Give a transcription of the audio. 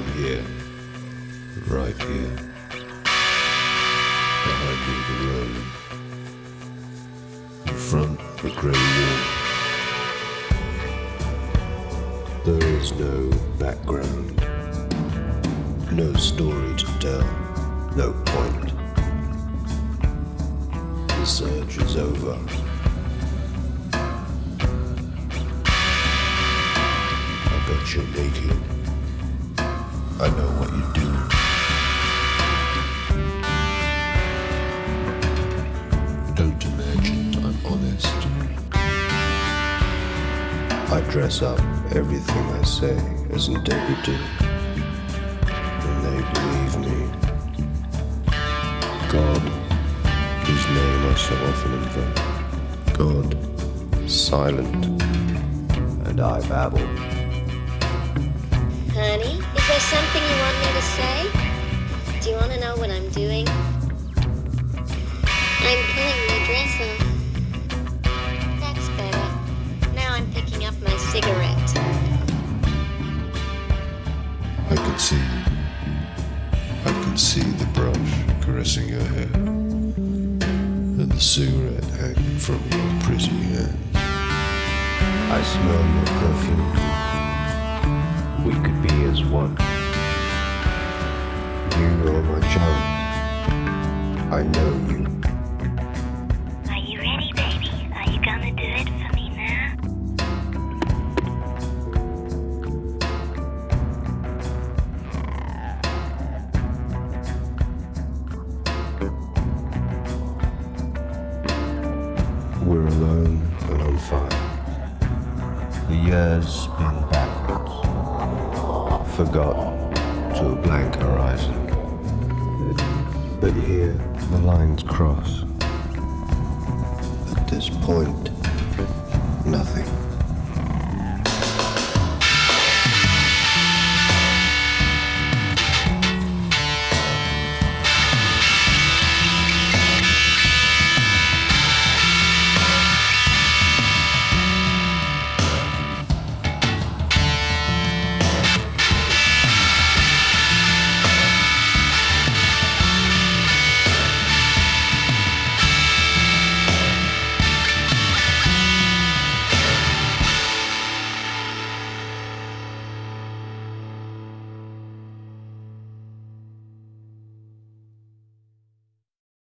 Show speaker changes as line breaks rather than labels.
I'm here, right here, behind me the road, in front the grey wall. There is no background, no story to tell, no point. The search is over. I bet you're naked. I know what you do. Don't imagine I'm honest. I dress up everything I say as integrity, and they believe me. God, whose name I so often invoke. God, silent, and I babble.
Honey, is there something you want me to say? Do you want to know what I'm doing? I'm pulling my dress off. That's better. Now I'm picking up my cigarette.
I can see you. I can see the brush caressing your hair, and the cigarette hanging from your pretty hand. I smell your perfume. We could be as one. You are my child. I know you.
Are you ready, baby? Are you gonna do it for me now?
We're alone and on fire. The years spin backwards, forgot to a blank horizon. But here the lines cross. At this point, nothing.